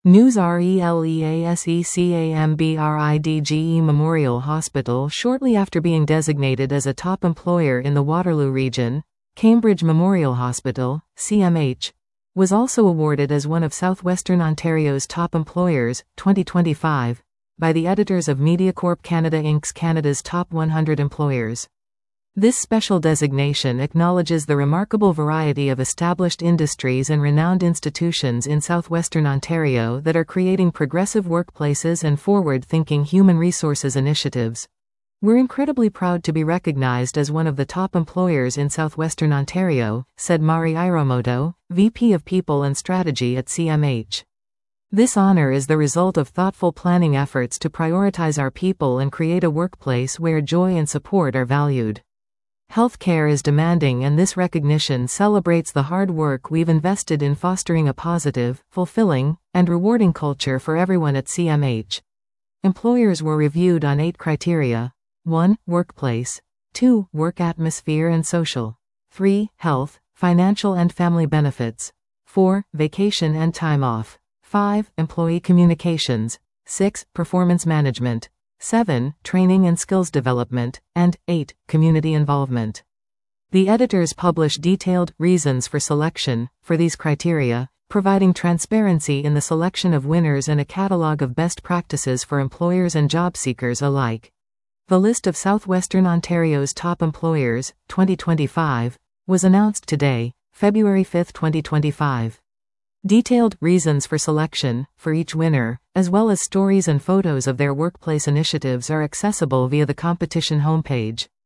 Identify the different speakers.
Speaker 1: News RELEASECAMBRIDGE Memorial Hospital. Shortly after being designated as a top employer in the Waterloo region, Cambridge Memorial Hospital, CMH, was also awarded as one of Southwestern Ontario's top employers, 2025, by the editors of MediaCorp Canada Inc.'s Canada's Top 100 Employers. This special designation acknowledges the remarkable variety of established industries and renowned institutions in southwestern Ontario that are creating progressive workplaces and forward-thinking human resources initiatives. We're incredibly proud to be recognized as one of the top employers in southwestern Ontario, said Mari Iromoto, VP of People and Strategy at CMH. This honor is the result of thoughtful planning efforts to prioritize our people and create a workplace where joy and support are valued. Healthcare is demanding, and this recognition celebrates the hard work we've invested in fostering a positive, fulfilling, and rewarding culture for everyone at CMH. Employers were reviewed on 8 criteria. 1. Workplace. 2. Work atmosphere and social. 3. Health, financial and family benefits. 4. Vacation and time off. 5. Employee communications. 6. Performance management. 7. Training and skills development, and 8. Community involvement. The editors publish detailed reasons for selection for these criteria, providing transparency in the selection of winners and a catalog of best practices for employers and job seekers alike. The list of Southwestern Ontario's top employers, 2025, was announced today, February 5, 2025. Detailed reasons for selection for each winner, as well as stories and photos of their workplace initiatives, are accessible via the competition homepage.